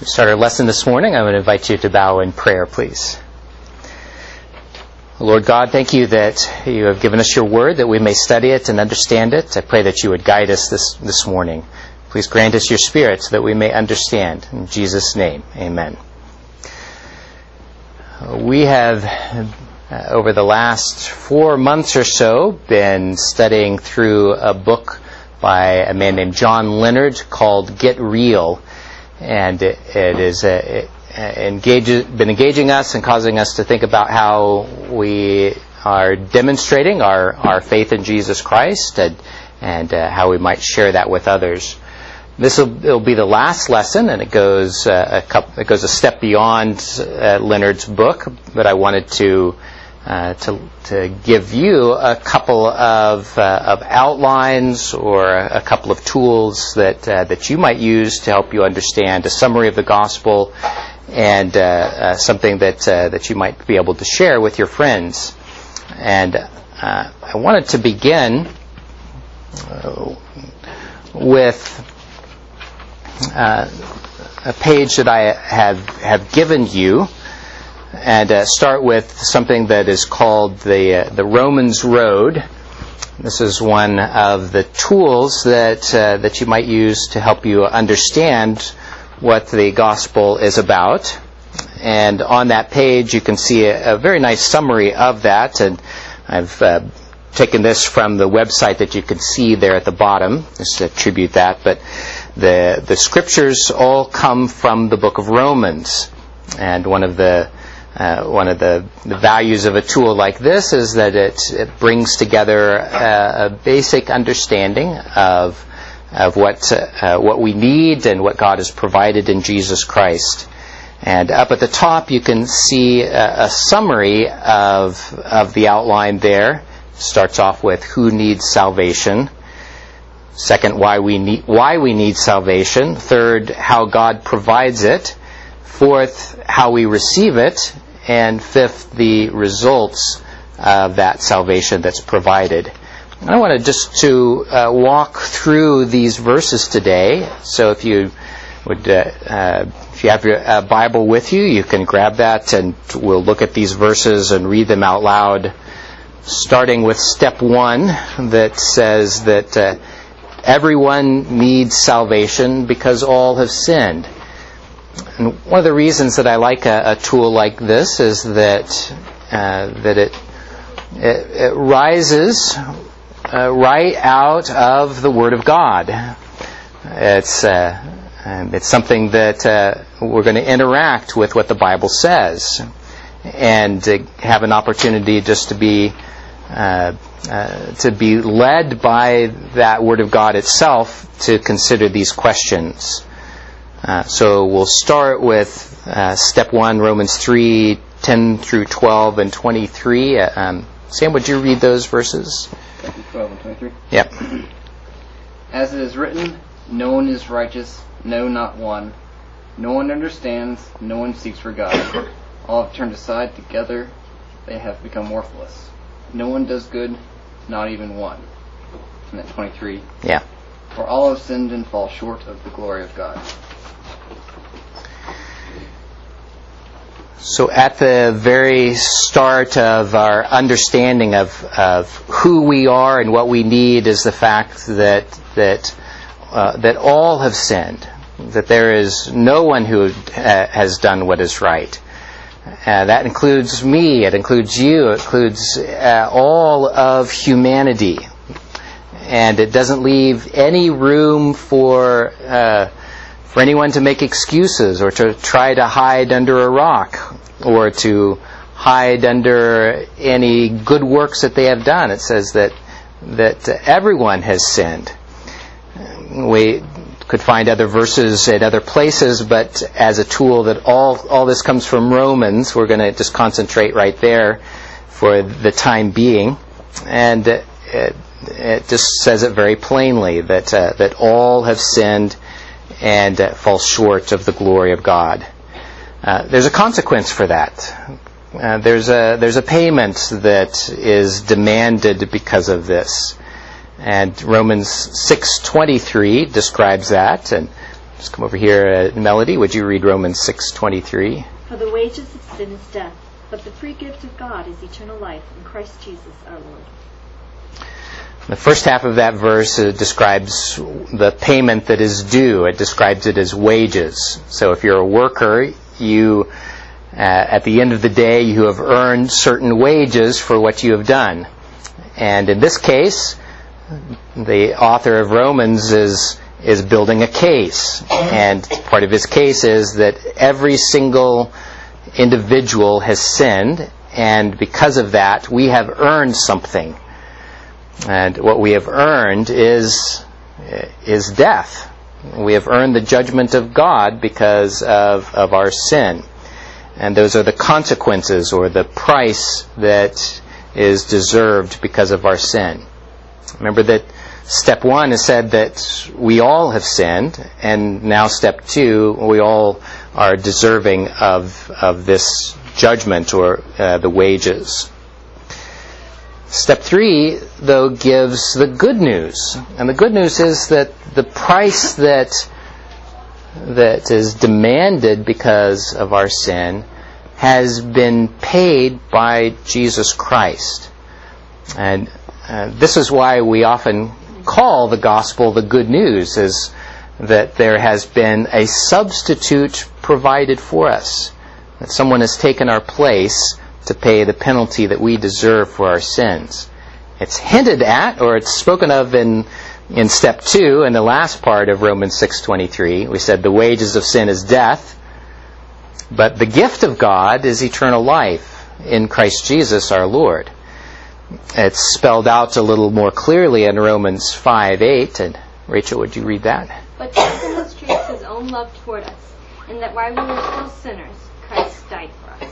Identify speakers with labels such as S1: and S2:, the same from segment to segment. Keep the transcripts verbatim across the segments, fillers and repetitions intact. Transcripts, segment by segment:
S1: We start our lesson this morning. I'm going to invite you to bow in prayer, please. Lord God, thank you that you have given us your word, that we may study it and understand it. I pray that you would guide us this, this morning. Please grant us your spirit so that we may understand. In Jesus' name, amen. We have, uh, over the last four months or so, been studying through a book by a man named John Leonard called Get Real. And it, it has uh, engage, been engaging us and causing us to think about how we are demonstrating our, our faith in Jesus Christ and, and uh, how we might share that with others. This will it'll be the last lesson, and it goes uh, a couple, it goes a step beyond uh, Leonard's book. But I wanted to uh, to to give you a couple of uh, of outlines or a couple of tools that uh, that you might use to help you understand a summary of the gospel and uh, uh, something that uh, that you might be able to share with your friends. And uh, I wanted to begin uh, with Uh, a page that I have have given you, and uh, start with something that is called the uh, the Romans Road. This is one of the tools that uh, that you might use to help you understand what the gospel is about. And on that page, you can see a, a very nice summary of that. And I've uh, taken this from the website that you can see there at the bottom, just to attribute that. But The the scriptures all come from the book of Romans, and one of the uh, one of the, the values of a tool like this is that it, it brings together a, a basic understanding of of what uh, what we need and what God has provided in Jesus Christ. And up at the top, you can see a, a summary of of the outline there. Starts off with who needs salvation. Second, why we need why we need salvation. Third, how God provides it. Fourth, how we receive it. And fifth, the results of that salvation that's provided. And I want to just to uh, walk through these verses today. So if you would, uh, uh, if you have your uh, Bible with you, you can grab that, and we'll look at these verses and read them out loud. Starting with step one, that says that Uh, everyone needs salvation because all have sinned. And one of the reasons that I like a, a tool like this is that uh, that it it, it rises uh, right out of the Word of God. It's uh, it's something that uh, we're going to interact with what the Bible says, and uh, have an opportunity just to be. Uh, uh, to be led by that Word of God itself to consider these questions. Uh, so we'll start with uh, step one, Romans three, ten through twelve and twenty-three. Uh, um, Sam, would you read those verses?
S2: twelve and twenty-three?
S1: Yep.
S2: As it is written, no one is righteous, no, not one. No one understands, no one seeks for God. All have turned aside together, they have become worthless. No one does good, not even one. And then twenty-three.
S1: Yeah.
S2: For all have sinned and fall short of the glory of God.
S1: So at the very start of our understanding of, of who we are and what we need is the fact that that uh, that all have sinned. That there is no one who uh, has done what is right. Uh, that includes me, it includes you, it includes uh, all of humanity. And it doesn't leave any room for uh, for anyone to make excuses or to try to hide under a rock or to hide under any good works that they have done. It says that that everyone has sinned. We could find other verses at other places, but as a tool that all all this comes from Romans, we're going to just concentrate right there for the time being. And it, it just says it very plainly that uh, that all have sinned and uh, fall short of the glory of God. Uh, there's a consequence for that. Uh, there's a there's a payment that is demanded because of this. And Romans six twenty-three describes that, and Just come over here, uh, Melody. Would you read Romans six twenty-three?
S3: For the wages of sin is death, but the free gift of God is eternal life in Christ Jesus our Lord.
S1: The first half of that verse uh, describes the payment that is due. It describes it as wages. So if you're a worker, you, uh, at the end of the day, you have earned certain wages for what you have done. And in this case, the author of Romans is is building a case. And part of his case is that every single individual has sinned, and because of that, we have earned something. And what we have earned is is death. We have earned the judgment of God because of, of our sin. And those are the consequences or the price that is deserved because of our sin. Remember that step one has said that we all have sinned, and now step two, we all are deserving of, of this judgment or uh, the wages. Step three, though, gives the good news. And the good news is that the price that that is demanded because of our sin has been paid by Jesus Christ. And uh, this is why we often call the gospel the good news, is that there has been a substitute provided for us. That someone has taken our place to pay the penalty that we deserve for our sins. It's hinted at, or it's spoken of in in step two, in the last part of Romans six twenty-three. We said the wages of sin is death, but the gift of God is eternal life in Christ Jesus our Lord. It's spelled out a little more clearly in Romans five eight. And Rachel, would you read that?
S4: But God demonstrates His own love toward us, in that while we were still sinners, Christ died for us.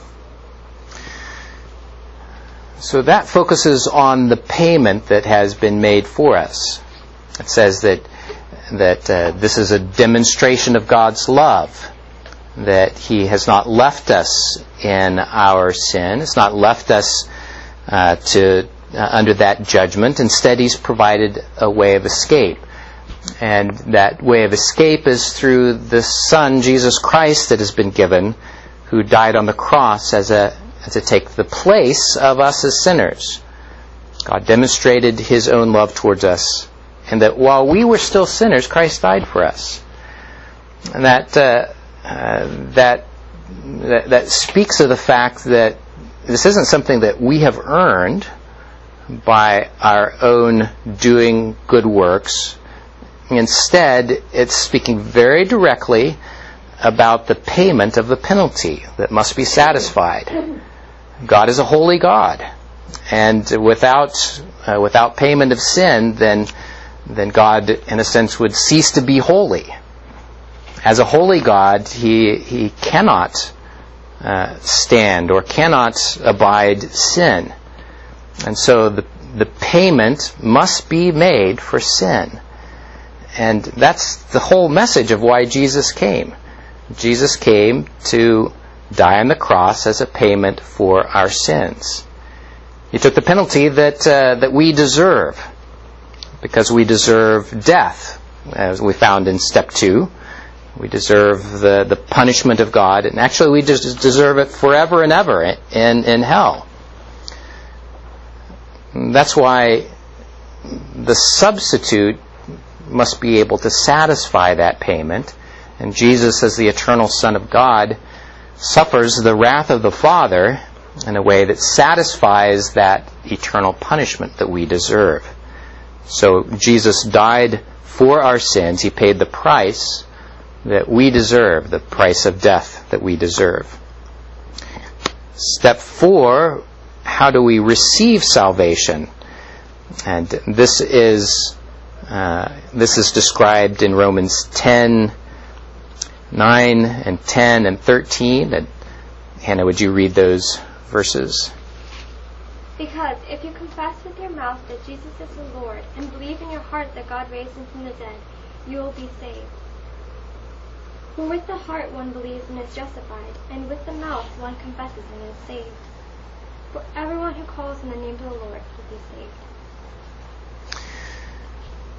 S1: So that focuses on the payment that has been made for us. It says that that uh, this is a demonstration of God's love, that He has not left us in our sin. It's not left us uh, to uh, under that judgment. Instead, He's provided a way of escape. And that way of escape is through the Son, Jesus Christ, that has been given, who died on the cross as a to take the place of us as sinners. God demonstrated His own love towards us, and that while we were still sinners, Christ died for us. And that uh, uh, that, that that speaks of the fact that this isn't something that we have earned by our own doing good works. Instead, it's speaking very directly about the payment of the penalty that must be satisfied. God is a holy God, and without uh, without payment of sin, then then God, in a sense, would cease to be holy. As a holy God, He He cannot uh, stand or cannot abide sin, and so the the payment must be made for sin, and that's the whole message of why Jesus came. Jesus came to die on the cross as a payment for our sins. He took the penalty that uh, that we deserve, because we deserve death, as we found in step two. We deserve the, the punishment of God, and actually we just deserve it forever and ever in, in hell. That's why the substitute must be able to satisfy that payment, and Jesus, as the eternal Son of God, suffers the wrath of the Father in a way that satisfies that eternal punishment that we deserve. So Jesus died for our sins. He paid the price that we deserve, the price of death that we deserve. Step four, how do we receive salvation? And this is uh, this is described in Romans ten, nine and ten and thirteen. And Hannah, would you read those verses?
S5: Because if you confess with your mouth that Jesus is the Lord and believe in your heart that God raised Him from the dead, you will be saved. For with the heart one believes and is justified, and with the mouth one confesses and is saved. For everyone who calls on the name of the Lord will be saved.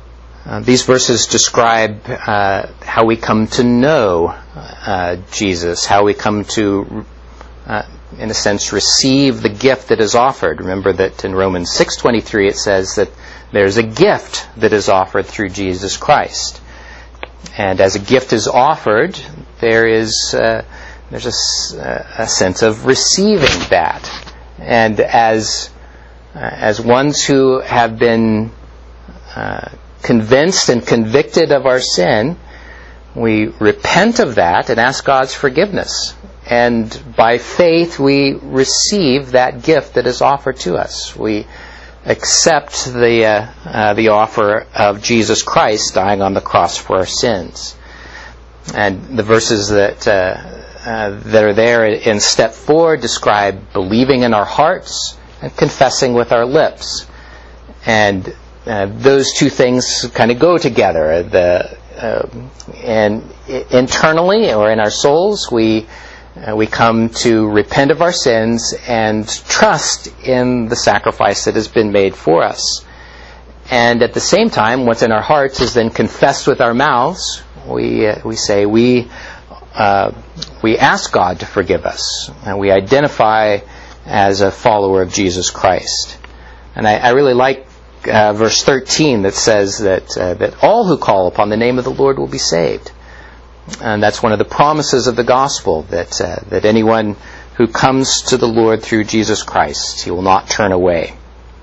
S1: Uh, these verses describe uh, how we come to know uh, Jesus, how we come to, uh, in a sense, receive the gift that is offered. Remember that in Romans six twenty-three it says that there's a gift that is offered through Jesus Christ. And as a gift is offered, there is uh, there's a, a sense of receiving that. And as uh, as ones who have been uh, convinced and convicted of our sin, we repent of that and ask God's forgiveness. And by faith, we receive that gift that is offered to us. We accept the uh, uh, the offer of Jesus Christ dying on the cross for our sins. And the verses that uh, uh, that are there in step four describe believing in our hearts and confessing with our lips. And uh, those two things kind of go together. The uh, and internally or in our souls, we Uh, we come to repent of our sins and trust in the sacrifice that has been made for us. And at the same time, what's in our hearts is then confessed with our mouths. We uh, we say we uh, we ask God to forgive us, and we identify as a follower of Jesus Christ. And I, I really like uh, verse thirteen that says that uh, that all who call upon the name of the Lord will be saved. And that's one of the promises of the gospel, that uh, that anyone who comes to the Lord through Jesus Christ, he will not turn away.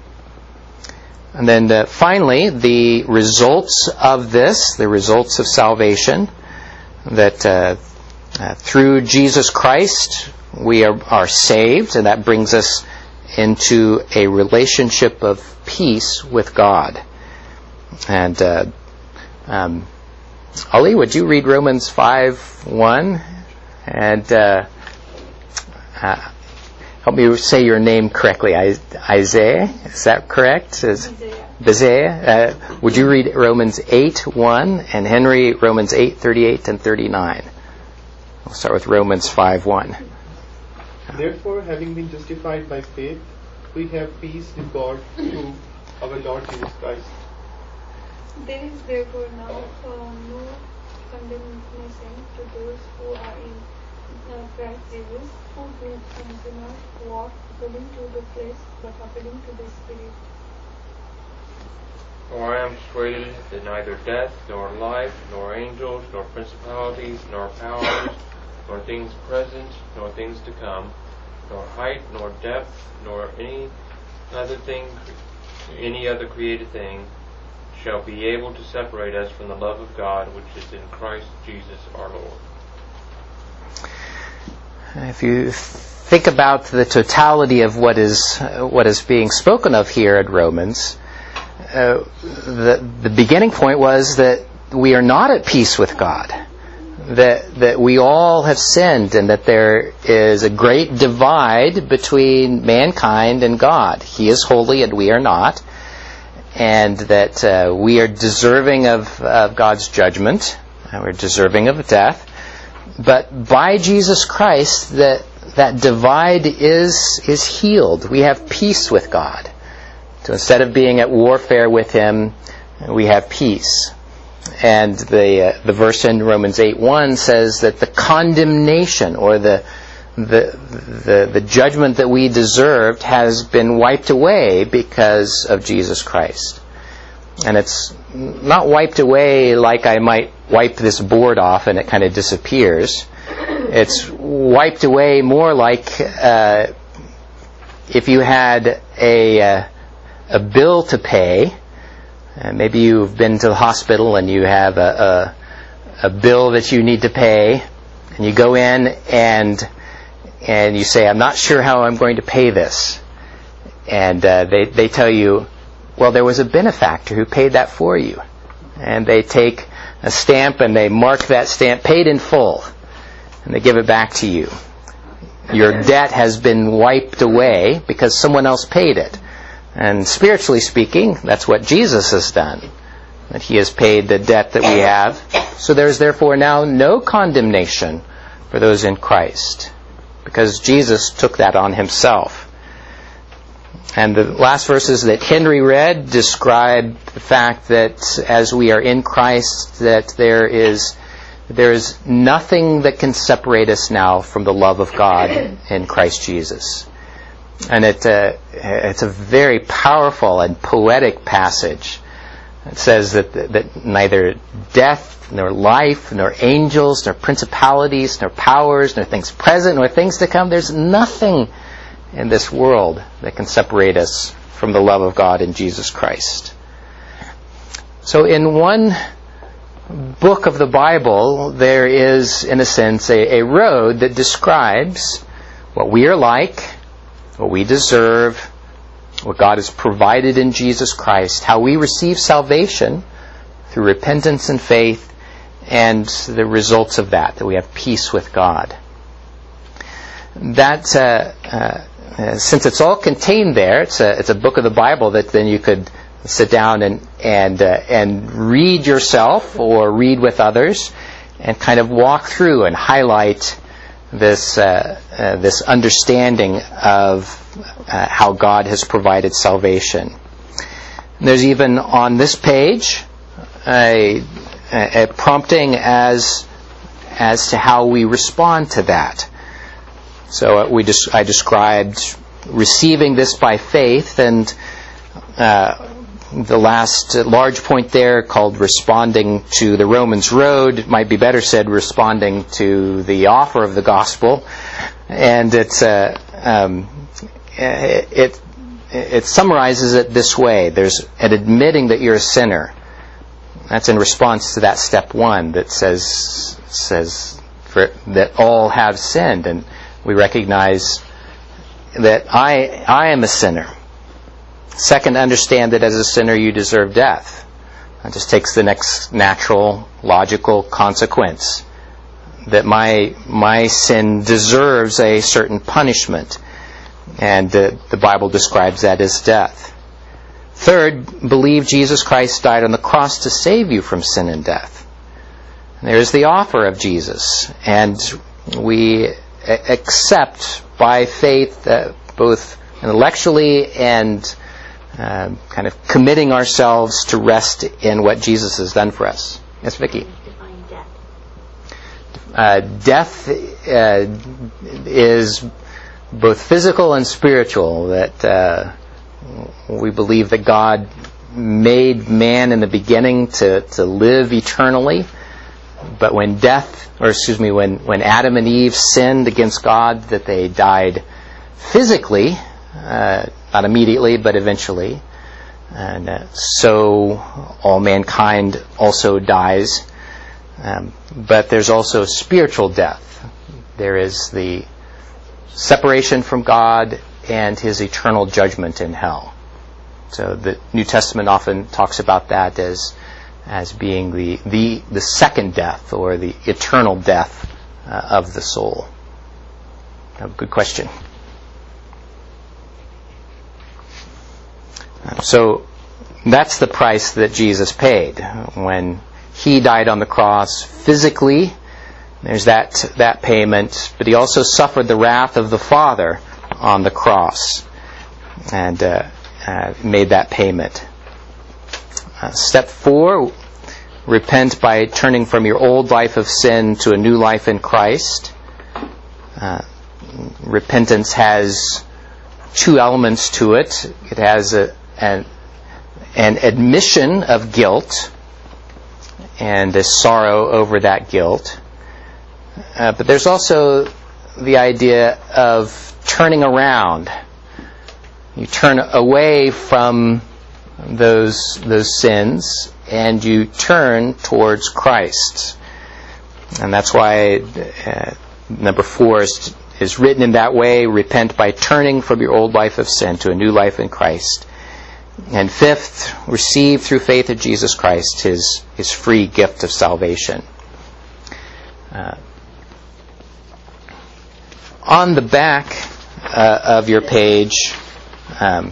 S1: And then uh, finally, the results of this, the results of salvation, that uh, uh, through Jesus Christ we are, are saved, and that brings us into a relationship of peace with God. And uh, um Ali, would you read Romans five one and uh, uh, help me say your name correctly? I, Isaiah, is that correct? Is, Isaiah. Uh, would you read Romans eight one and Henry Romans eight thirty-eight and thirty-nine? We'll start with Romans five one.
S6: Therefore, having been justified by faith, we have peace with God through our Lord Jesus Christ.
S7: There is therefore now uh, no condemnation to those who are in uh, Christ Jesus, who do, uh, do not walk according to the flesh, but according to the Spirit.
S8: For I am persuaded that neither death, nor life, nor angels, nor principalities, nor powers, nor things present, nor things to come, nor height, nor depth, nor any other thing, any other created thing, shall be able to separate us from the love of God which is in Christ Jesus our Lord.
S1: If you think about the totality of what is uh, what is being spoken of here at Romans, uh, the the beginning point was that we are not at peace with God, that that we all have sinned, and that there is a great divide between mankind and God. He is holy and we are not. And that uh, we are deserving of, of God's judgment. We're deserving of death. But by Jesus Christ, that that divide is is healed. We have peace with God. So instead of being at warfare with Him, we have peace. And the uh, the verse in Romans eight one says that the condemnation or the The, the the judgment that we deserved has been wiped away because of Jesus Christ. And it's not wiped away like I might wipe this board off and it kind of disappears. It's wiped away more like uh, if you had a uh, a bill to pay. Uh, maybe you've been to the hospital and you have a, a a bill that you need to pay, and you go in and And you say, I'm not sure how I'm going to pay this. And uh, they, they tell you, well, there was a benefactor who paid that for you. And they take a stamp and they mark that stamp, paid in full. And they give it back to you. Your debt has been wiped away because someone else paid it. And spiritually speaking, that's what Jesus has done. That He has paid the debt that we have. So there is therefore now no condemnation for those in Christ, because Jesus took that on Himself. And the last verses that Henry read describe the fact that as we are in Christ, that there is there is nothing that can separate us now from the love of God in Christ Jesus. And it uh, it's a very powerful and poetic passage. It says that that neither death, nor life, nor angels, nor principalities, nor powers, nor things present, nor things to come, there's nothing in this world that can separate us from the love of God in Jesus Christ. So in one book of the Bible, there is, in a sense, a, a road that describes what we are like, what we deserve, what God has provided in Jesus Christ, how we receive salvation through repentance and faith, and the results of that, that we have peace with God. That, uh, uh, uh, since it's all contained there, it's a, it's a book of the Bible that then you could sit down and and uh, and read yourself or read with others, and kind of walk through and highlight this uh, uh, this understanding of uh, how God has provided salvation. And there's even on this page a, a prompting as as to how we respond to that. So uh, we just I described receiving this by faith, and uh, the last large point there called responding to the Romans road. It might be better said responding to the offer of the gospel. And it's uh, um, it it summarizes it this way: there's an admitting that you're a sinner. That's in response to that step one that says says for, that all have sinned, and we recognize that I I am a sinner. Second, understand that as a sinner you deserve death. That just takes the next natural, logical consequence. That my my sin deserves a certain punishment. And uh, the Bible describes that as death. Third, believe Jesus Christ died on the cross to save you from sin and death. And there's the offer of Jesus. And we accept by faith, uh, both intellectually and Uh, kind of committing ourselves to rest in what Jesus has done for us. Yes, Vicki?
S3: Define death.
S1: Uh, death uh, is both physical and spiritual. That uh, we believe that God made man in the beginning to, to live eternally, but when death, or excuse me, when, when Adam and Eve sinned against God, that they died physically, uh, not immediately, but eventually. And uh, so all mankind also dies. Um, but there's also spiritual death. There is the separation from God and His eternal judgment in hell. So the New Testament often talks about that as as being the the, the second death, or the eternal death uh, of the soul. Uh, good question. So that's the price that Jesus paid when He died on the cross physically. There's that that payment, but He also suffered the wrath of the Father on the cross, and uh, uh, made that payment. Uh, step four: repent by turning from your old life of sin to a new life in Christ. Uh, repentance has two elements to it. It has a An, an admission of guilt and a sorrow over that guilt. Uh, but there's also the idea of turning around. You turn away from those those sins and you turn towards Christ. And that's why uh, number four is, is written in that way: repent by turning from your old life of sin to a new life in Christ. And fifth, receive through faith of Jesus Christ His His free gift of salvation. Uh, on the back uh, of your page, um,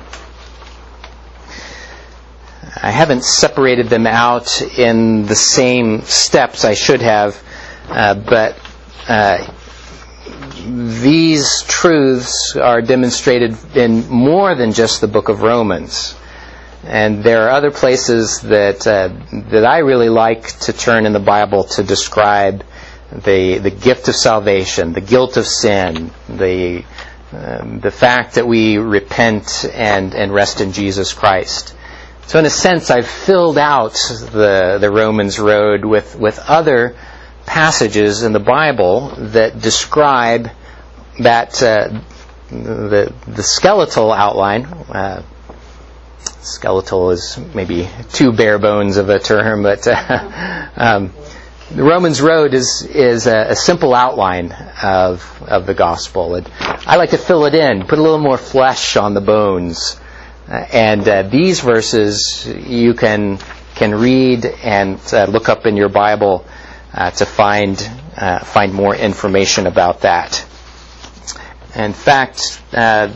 S1: I haven't separated them out in the same steps. I should have, uh, but uh, these truths are demonstrated in more than just the book of Romans. And there are other places that uh, that I really like to turn in the Bible to describe the the gift of salvation, the guilt of sin, the um, the fact that we repent and, and rest in Jesus Christ. So in a sense, I've filled out the the Romans road with, with other passages in the Bible that describe that uh, the the skeletal outline. Uh, skeletal is maybe too bare bones of a term, but uh, um, the Romans road is is a, a simple outline of of the gospel. And I like to fill it in, put a little more flesh on the bones. Uh, and uh, these verses you can can read and uh, look up in your Bible uh, to find uh, find more information about that. In fact, uh,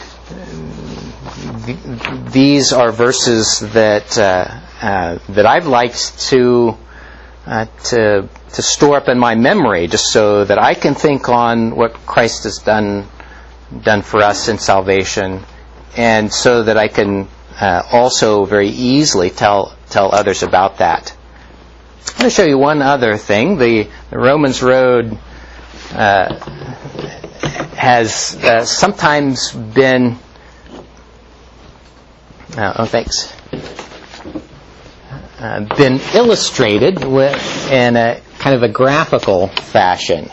S1: th- these are verses that uh, uh, that I've liked to uh, to to store up in my memory, just so that I can think on what Christ has done done for us in salvation, and so that I can uh, also very easily tell tell others about that. I'm going to show you one other thing. The, the Romans road uh, has uh, sometimes been uh, oh thanks uh, been illustrated with in a kind of a graphical fashion.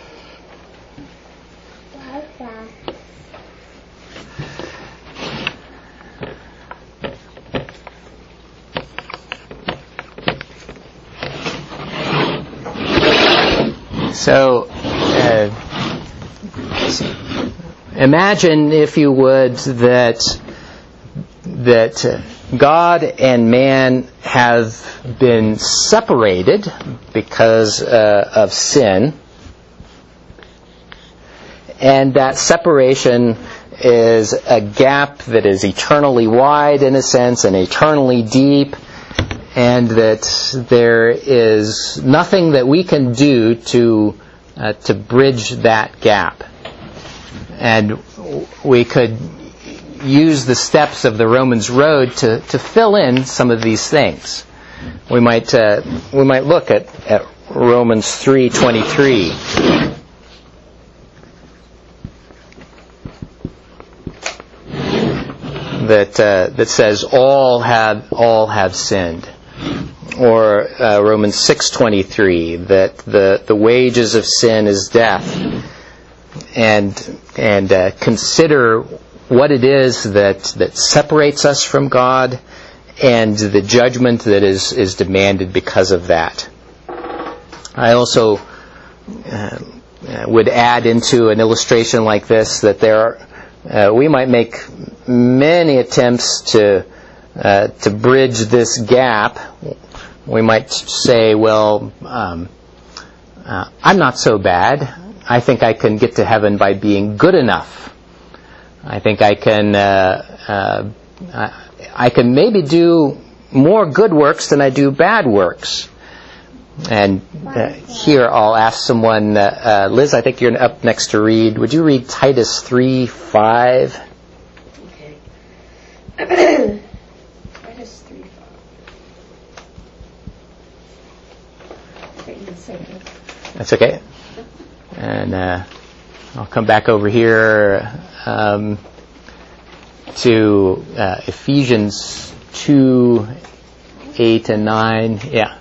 S1: So, uh, imagine, if you would, that that God and man have been separated because uh, of sin, and that separation is a gap that is eternally wide, in a sense, and eternally deep. And that there is nothing that we can do to uh, to bridge that gap. And we could use the steps of the Romans road to, to fill in some of these things. We might uh, we might look at, at Romans three twenty-three. That uh, that says all have all have sinned. Or uh, Romans six twenty-three, that the, the wages of sin is death, and and uh, consider what it is that, that separates us from God, and the judgment that is, is demanded because of that. I also uh, would add into an illustration like this that there are, uh, we might make many attempts to uh, to bridge this gap. We might say, well, um, uh, I'm not so bad. I think I can get to heaven by being good enough. I think I can uh, uh, I can maybe do more good works than I do bad works. And uh, here I'll ask someone, uh, uh, Liz, I think you're up next to read. Would you read Titus three five?
S9: Okay. Titus three five.
S1: That's okay. And uh, I'll come back over here um, to uh, Ephesians two eight and nine. Yeah.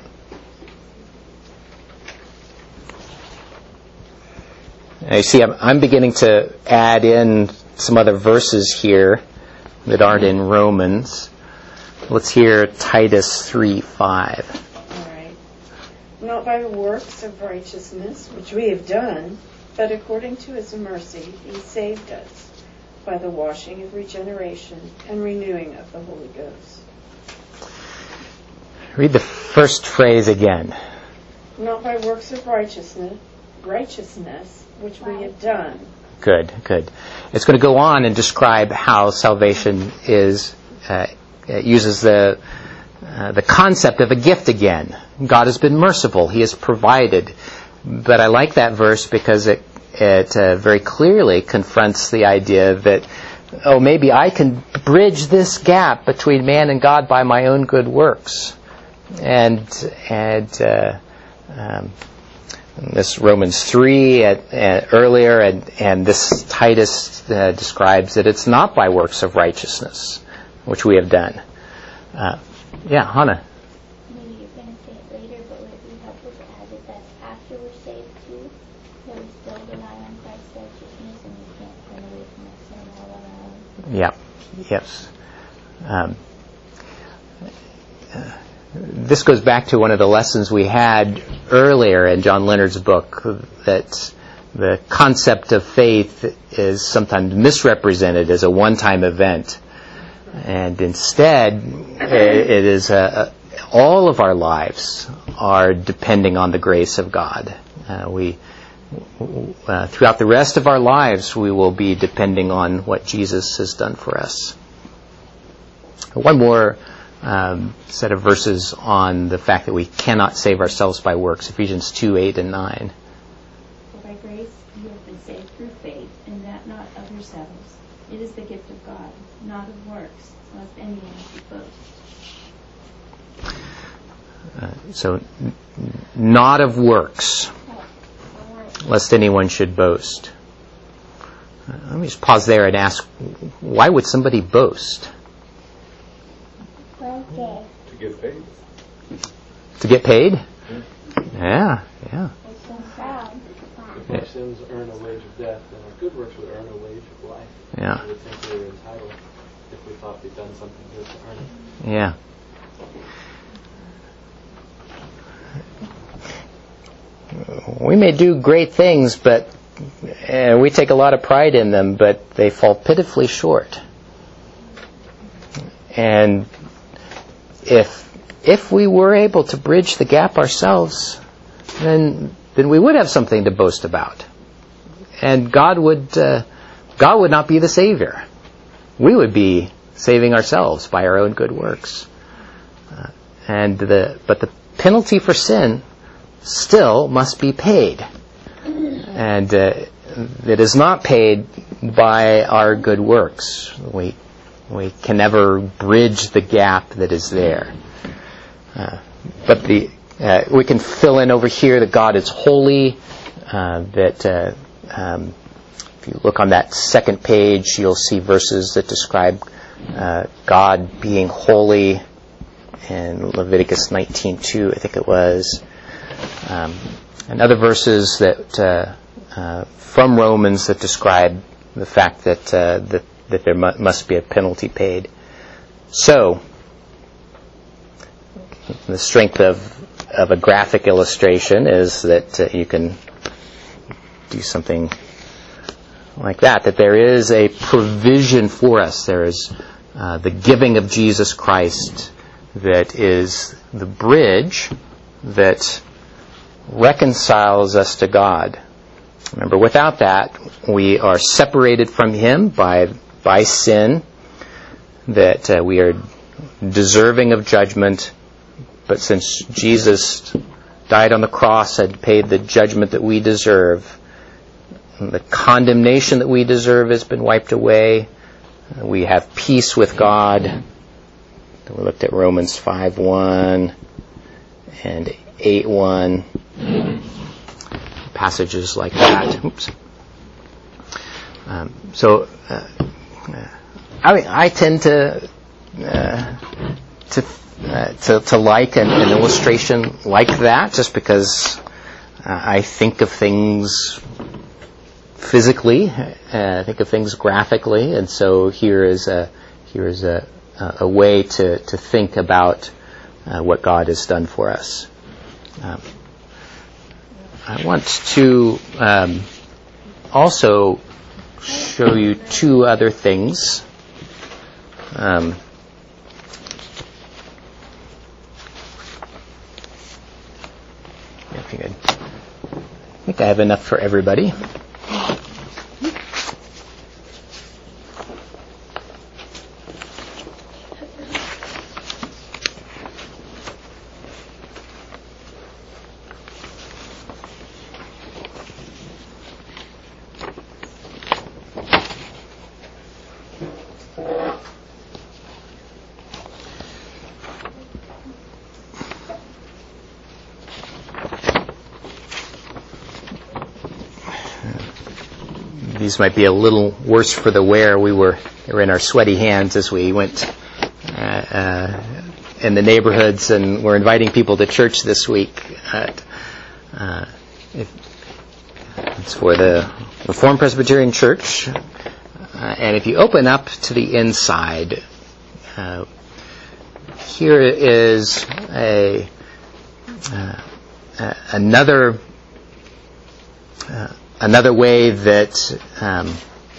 S1: Now you see, I'm, I'm beginning to add in some other verses here that aren't in Romans. Let's hear Titus three five.
S9: Not by works of righteousness, which we have done, but according to his mercy he saved us, by the washing of regeneration and renewing of the Holy Ghost.
S1: Read the first phrase again.
S9: Not by works of righteousness, righteousness, which we have done.
S1: Good, good. It's going to go on and describe how salvation is, uh, uses the Uh, the concept of a gift again. God has been merciful. He has provided. But I like that verse because it it uh, very clearly confronts the idea that, oh, maybe I can bridge this gap between man and God by my own good works. And and uh, um, this Romans three at, at earlier, and, and this Titus uh, describes that it's not by works of righteousness which we have done. Uh, yeah, Hannah.
S10: Maybe you're going to say it later, but would it be helpful to add that that's after we're saved too? That we still rely on Christ's righteousness and we can't turn away from that sin all on our own?
S1: Yeah, yes. Um, uh, this goes back to one of the lessons we had earlier in John Leonard's book, that the concept of faith is sometimes misrepresented as a one-time event. And instead, it is a, a, all of our lives are depending on the grace of God. Uh, we uh, throughout the rest of our lives, we will be depending on what Jesus has done for us. One more um, set of verses on the fact that we cannot save ourselves by works. Ephesians two, eight, and nine.
S11: For by grace you have been saved through faith, and that not of yourselves. It is the gift of God, not of works, lest anyone should boast.
S1: Uh, so, n- not of works, lest anyone should boast. Uh, let me just pause there and ask, why would somebody boast?
S10: Okay.
S12: To get paid.
S1: To get paid? Yeah, yeah.
S10: It's so proud.
S12: If our sins earn a wage of death, then our good works would earn a wage of life.
S1: Yeah.
S12: We would think we were entitled if we thought we'd done something good to earn it.
S1: Yeah. We may do great things, but uh, we take a lot of pride in them, but they fall pitifully short. And if if we were able to bridge the gap ourselves, then then we would have something to boast about, and God would uh, God would not be the Savior. We would be saving ourselves by our own good works. Uh, and the but the penalty for sin still must be paid, and uh, it is not paid by our good works. We we can never bridge the gap that is there. Uh, but the uh, we can fill in over here that God is holy. Uh, that uh, um, if you look on that second page, you'll see verses that describe uh, God being holy. In Leviticus nineteen two, I think it was. Um, and other verses that uh, uh, from Romans that describe the fact that uh, that, that there mu- must be a penalty paid. So, the strength of of a graphic illustration is that uh, you can do something like that. That there is a provision for us. There is uh, the giving of Jesus Christ that is the bridge that reconciles us to God. Remember, without that, we are separated from Him by by sin, that uh, we are deserving of judgment. But since Jesus died on the cross and paid the judgment that we deserve, the condemnation that we deserve has been wiped away. We have peace with God. We looked at Romans five one and eight one. Passages like that. Oops. Um, so, uh, I I tend to uh, to, uh, to to like an, an illustration like that, just because uh, I think of things physically, uh, I think of things graphically, and so here is a here is a a way to to think about uh, what God has done for us. Um, I want to um, also show you two other things. Um, if you could, I think I have enough for everybody. these might be a little worse for the wear. We were, we were in our sweaty hands as we went uh, uh, in the neighborhoods, and we're inviting people to church this week. Uh, uh, it, it's for the Reformed Presbyterian Church. Uh, and if you open up to the inside, uh, here is a uh, uh, another uh, another way that um,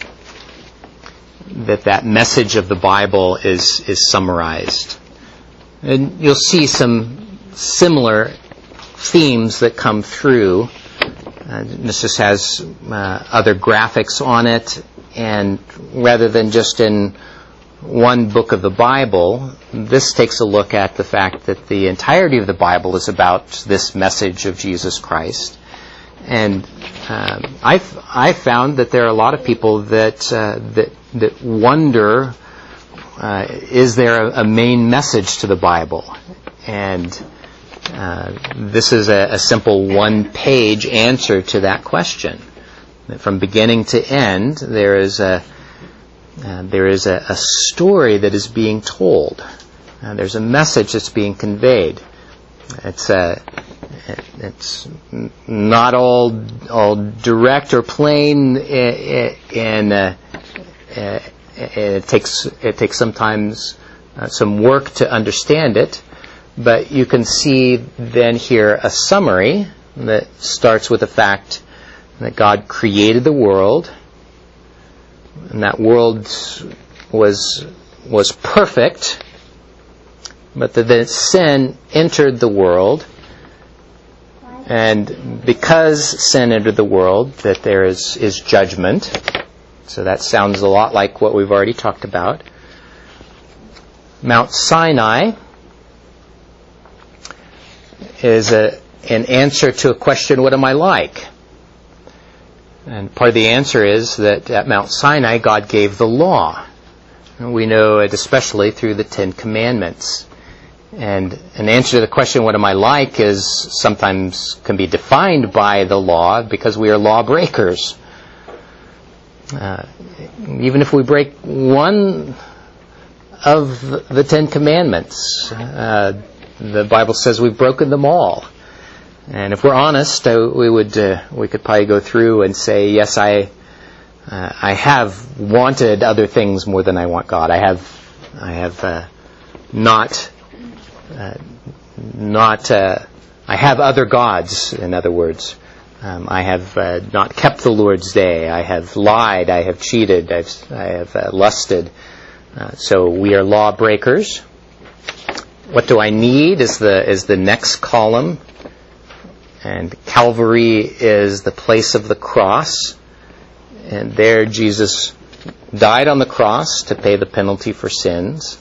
S1: that that message of the Bible is is summarized, and you'll see some similar themes that come through. Uh, this just has uh, other graphics on it, and rather than just in one book of the Bible, this takes a look at the fact that the entirety of the Bible is about this message of Jesus Christ. And um, I've I've found that there are a lot of people that uh, that that wonder, uh, is there a, a main message to the Bible? And uh, this is a, a simple one-page answer to that question. That from beginning to end, there is a uh, there is a, a story that is being told. Uh, there's a message that's being conveyed. It's a It's not all all direct or plain, and uh, uh, it takes it takes sometimes uh, some work to understand it. But you can see then here a summary that starts with the fact that God created the world, and that world was was perfect, but that then sin entered the world. And because sin entered the world, that there is, is judgment. So that sounds a lot like what we've already talked about. Mount Sinai is a, an answer to a question, what am I like? And part of the answer is that at Mount Sinai, God gave the law. And we know it especially through the Ten Commandments. And an answer to the question, what am I like, is sometimes can be defined by the law because we are lawbreakers. Uh, even if we break one of the Ten Commandments, uh, the Bible says we've broken them all. And if we're honest, uh, we would uh, we could probably go through and say, yes, I uh, I have wanted other things more than I want God. I have I have uh, not. Uh, not, uh, I have other gods, in other words. Um, I have uh, not kept the Lord's day. I have lied. I have cheated. I've, I have uh, lusted. Uh, so we are lawbreakers. What do I need is the is the next column. And Calvary is the place of the cross. And there Jesus died on the cross to pay the penalty for sins.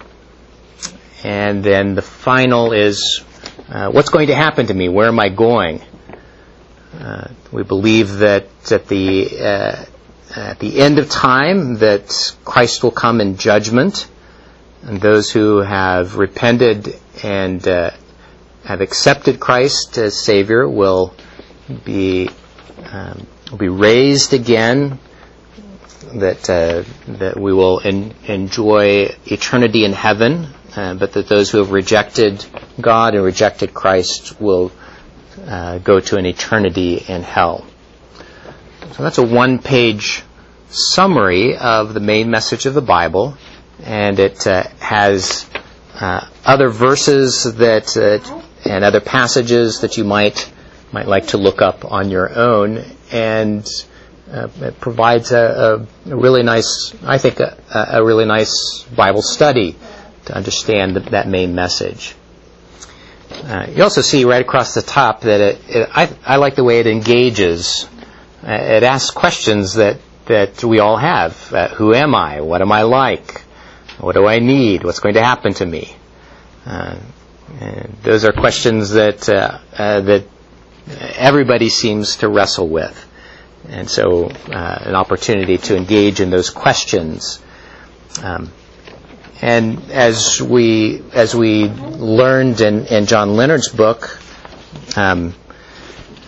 S1: And then the final is, uh, what's going to happen to me? Where am I going? Uh, we believe that at the uh, at the end of time that Christ will come in judgment, and those who have repented and uh, have accepted Christ as Savior will be um, will be raised again. That uh, that we will en- enjoy eternity in heaven. Uh, but that those who have rejected God and rejected Christ will uh, go to an eternity in hell. So that's a one-page summary of the main message of the Bible, and it uh, has uh, other verses that uh, and other passages that you might might like to look up on your own, and uh, it provides a, a, a really nice, I think, a, a really nice Bible study to understand the, that main message. Uh, you also see right across the top that it, it, I, I like the way it engages. Uh, it asks questions that, that we all have. Uh, who am I? What am I like? What do I need? What's going to happen to me? Uh, and those are questions that uh, uh, that everybody seems to wrestle with. And so uh, an opportunity to engage in those questions. Um, And as we as we learned in, in John Leonard's book, um,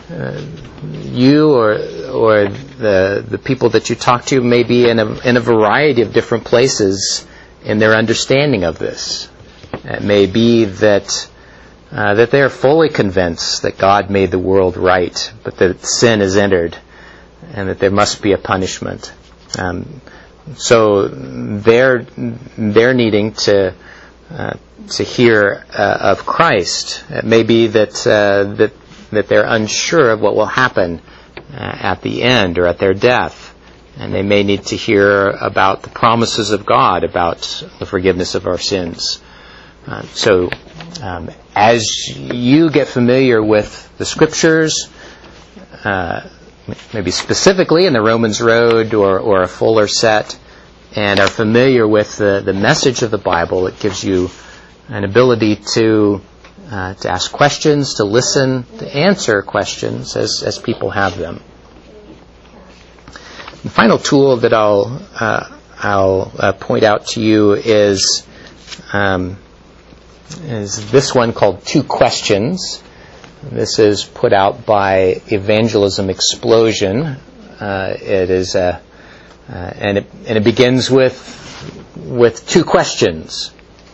S1: uh, you or or the the people that you talk to may be in a in a variety of different places in their understanding of this. It may be that uh, that they are fully convinced that God made the world right, but that sin has entered, and that there must be a punishment. Um, so they're they're needing to uh, to hear uh, of Christ. It may be that uh, that that they're unsure of what will happen uh, at the end or at their death, and they may need to hear about the promises of God about the forgiveness of our sins. Uh, so, um, as you get familiar with the Scriptures, uh, maybe specifically in the Romans Road or, or a fuller set, and are familiar with the, the message of the Bible, it gives you an ability to uh, to ask questions, to listen, to answer questions as, as people have them. The final tool that I'll uh, I'll uh, point out to you is um, is this one called Two Questions. This is put out by Evangelism Explosion. Uh, it is a uh, and it and it begins with with two questions.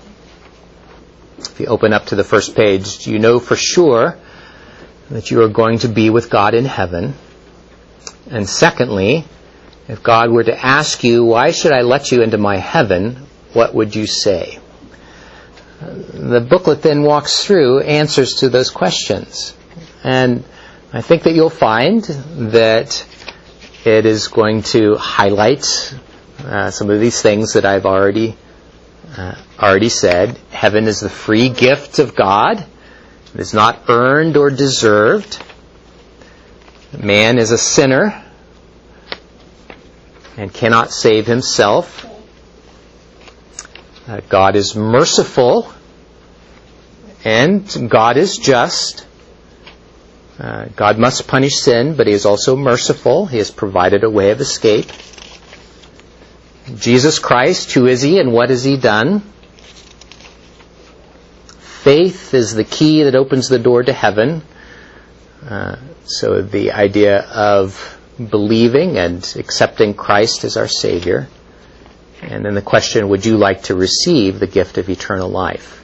S1: If you open up to the first page, do you know for sure that you are going to be with God in heaven? And secondly, if God were to ask you, why should I let you into my heaven, what would you say? The booklet then walks through answers to those questions. And I think that you'll find that it is going to highlight uh, some of these things that I've already uh, already said. Heaven is the free gift of God. It is not earned or deserved. Man is a sinner and cannot save himself. Uh, God is merciful and God is just. Uh, God must punish sin, but He is also merciful. He has provided a way of escape. Jesus Christ, who is He and what has He done? Faith is the key that opens the door to heaven. Uh, so the idea of believing and accepting Christ as our Savior. And then the question, would you like to receive the gift of eternal life?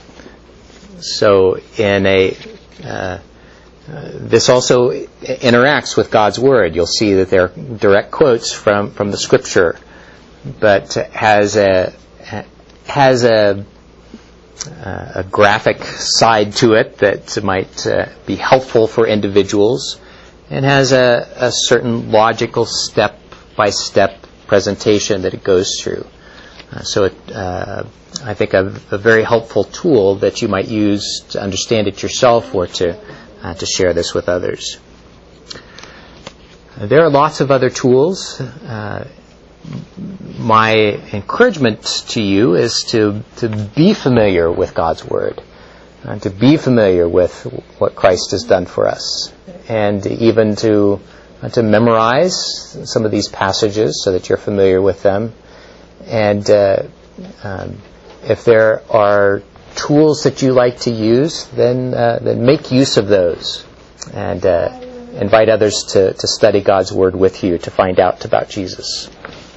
S1: So in a uh, uh, this also interacts with God's Word. You'll see that there are direct quotes from, from the Scripture, but has a has a a graphic side to it that might uh, be helpful for individuals, and has a, a certain logical step-by-step presentation that it goes through. Uh, so it, uh, I think a, a very helpful tool that you might use to understand it yourself or to uh, to share this with others. Uh, there are lots of other tools. Uh, my encouragement to you is to, to be familiar with God's Word, uh, to be familiar with what Christ has done for us, and even to uh, to memorize some of these passages so that you're familiar with them. And uh, um, if there are tools that you like to use, then uh, then make use of those, and uh, invite others to, to study God's Word with you to find out about Jesus.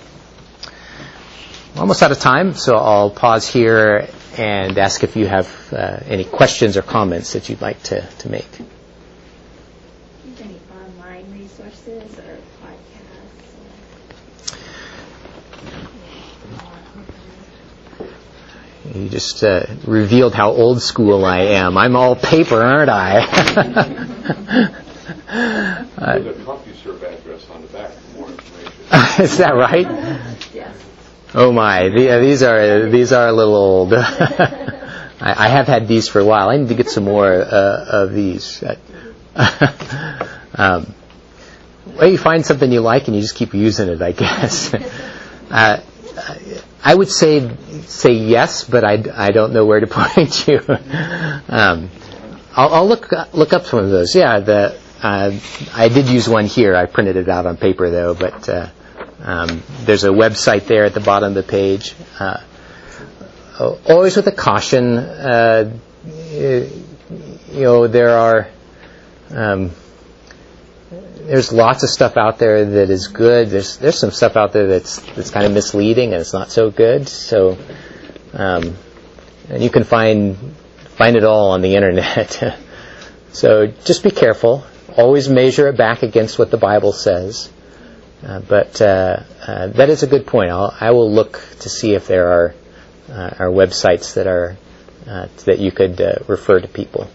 S1: Almost out of time, so I'll pause here and ask if you have uh, any questions or comments that you'd like to, to make.
S11: Any online resources or podcasts?
S1: You just uh, revealed how old school I am. I'm all paper, aren't I? uh,
S13: There's a CompuServe address on the back for more information.
S1: Is that right?
S11: Yes.
S1: Oh my, the, uh, these are these are a little old. I, I have had these for a while. I need to get some more uh, of these. um, well, you find something you like and you just keep using it, I guess. uh, I would say say yes, but I, I don't know where to point you. um, I'll, I'll look look up some of those. Yeah, the uh, I did use one here. I printed it out on paper though, but. Uh, Um, there's a website there at the bottom of the page. Uh, always with a caution, uh, you know, there are um, there's lots of stuff out there that is good. There's there's some stuff out there that's that's kind of misleading and it's not so good. So, um, and you can find find it all on the internet. So just be careful. Always measure it back against what the Bible says. Uh, but uh, uh, that is a good point. I'll, I will look to see if there are uh, are websites that are uh, that you could uh, refer to people.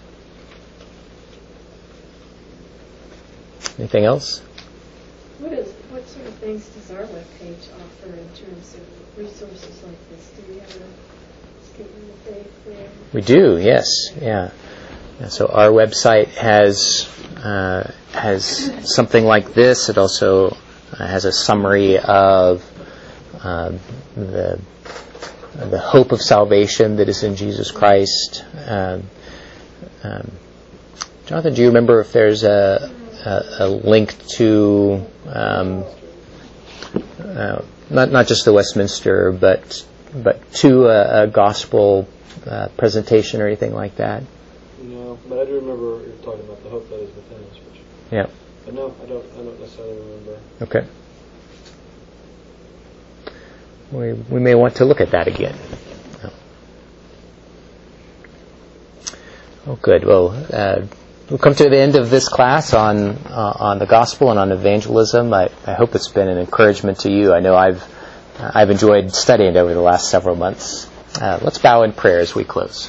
S1: Anything else?
S9: What is what sort of things does our webpage offer in terms of resources like this? Do we have a statement of faith there?
S1: We do, yes, yeah. So our website has uh, has something like this. It also uh, has a summary of uh, the the hope of salvation that is in Jesus Christ. Um, um, Jonathan, do you remember if there's a a, a link to um, uh, not not just the Westminster, but but to a, a gospel uh, presentation or anything like that?
S12: No, but I do remember you're talking about the hope that is within us. Which,
S1: yeah.
S12: But no, I don't. I don't necessarily remember.
S1: Okay. We we may want to look at that again. Oh, good. Well, uh, we'll come to the end of this class on uh, on the gospel and on evangelism. I, I hope it's been an encouragement to you. I know I've uh, I've enjoyed studying it over the last several months. Uh, let's bow in prayer as we close.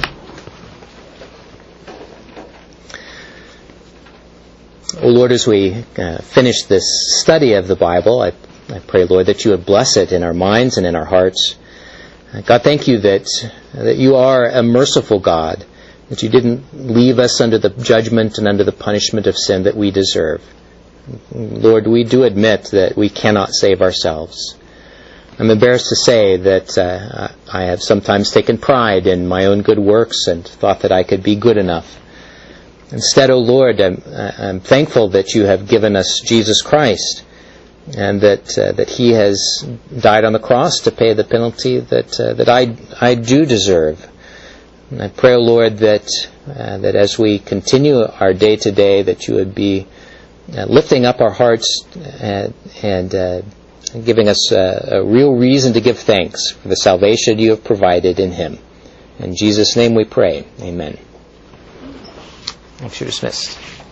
S1: Oh Lord, as we uh, finish this study of the Bible, I, I pray, Lord, that you would bless it in our minds and in our hearts. Uh, God, thank you that that you are a merciful God, that you didn't leave us under the judgment and under the punishment of sin that we deserve. Lord, we do admit that we cannot save ourselves. I'm embarrassed to say that uh, I have sometimes taken pride in my own good works and thought that I could be good enough. Instead, O Lord, I'm, I'm thankful that you have given us Jesus Christ and that uh, that He has died on the cross to pay the penalty that uh, that I I do deserve. And I pray, O Lord, that uh, that as we continue our day to day, that you would be uh, lifting up our hearts and, and uh, giving us a, a real reason to give thanks for the salvation you have provided in Him. In Jesus' name we pray. Amen. Thanks, you're dismissed.